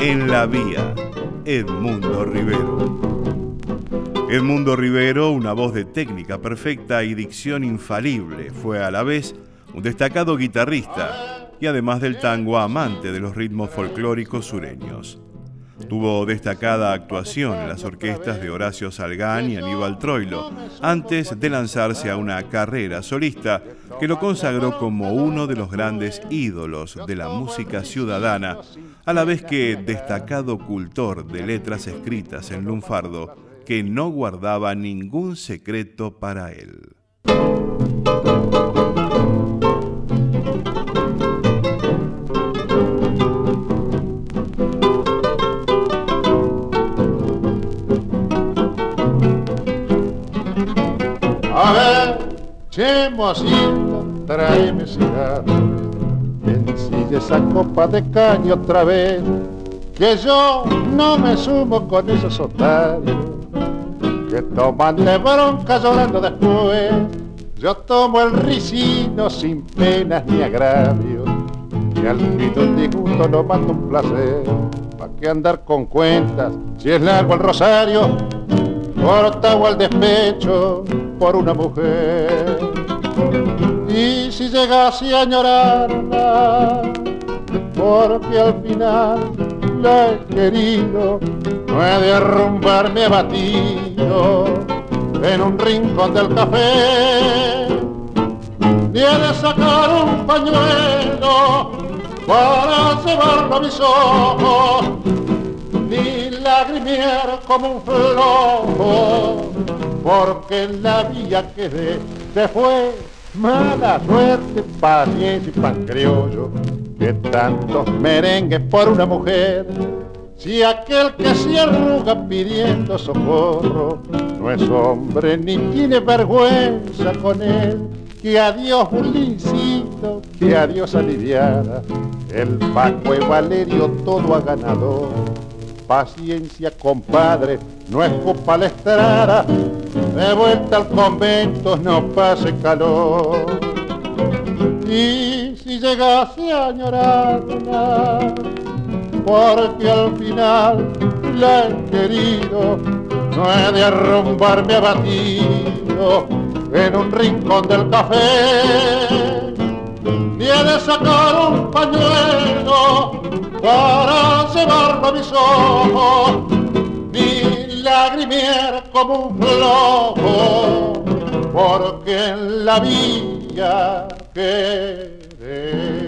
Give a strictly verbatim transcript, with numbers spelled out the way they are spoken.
En la vía, Edmundo Rivero. Edmundo Rivero, una voz de técnica perfecta y dicción infalible, fue a la vez un destacado guitarrista y además del tango, amante de los ritmos folclóricos sureños. Tuvo destacada actuación en las orquestas de Horacio Salgán y Aníbal Troilo, antes de lanzarse a una carrera solista que lo consagró como uno de los grandes ídolos de la música ciudadana, a la vez que destacado cultor de letras escritas en lunfardo que no guardaba ningún secreto para él. A ver, chemosito, tráeme cigarro, ensille esa copa de caña otra vez, que yo no me sumo con esos otarios que toman de bronca llorando después. Yo tomo el ricino sin penas ni agravios, y al fin un disgusto no mata un placer. ¿Pa' qué andar con cuentas si es largo el rosario? Cortado al despecho por una mujer. Y si llegase a añorarla, porque al final la he querido, no he de arrumbarme abatido en un rincón del café, ni he de sacar un pañuelo para llevarlo a mis ojos, ni lagrimiar como un flojo, porque en la vía que de, se fue mala suerte, paciencia y pan criollo, que tantos merengues por una mujer. Si aquel que se arruga pidiendo socorro no es hombre ni tiene vergüenza con él, que adiós Bulincito, que adiós aliviada, el Paco y Valerio todo ha ganado. Paciencia, compadre, no es culpa la estrada, de vuelta al convento no pase calor. Y si llegase a añorarla, porque al final la he querido, no he de arrumbarme abatido en un rincón del café, ni he de sacar un pañuelo para llevarlo a mis ojos, ni lagrimiar como un flojo, porque en la vía quedé.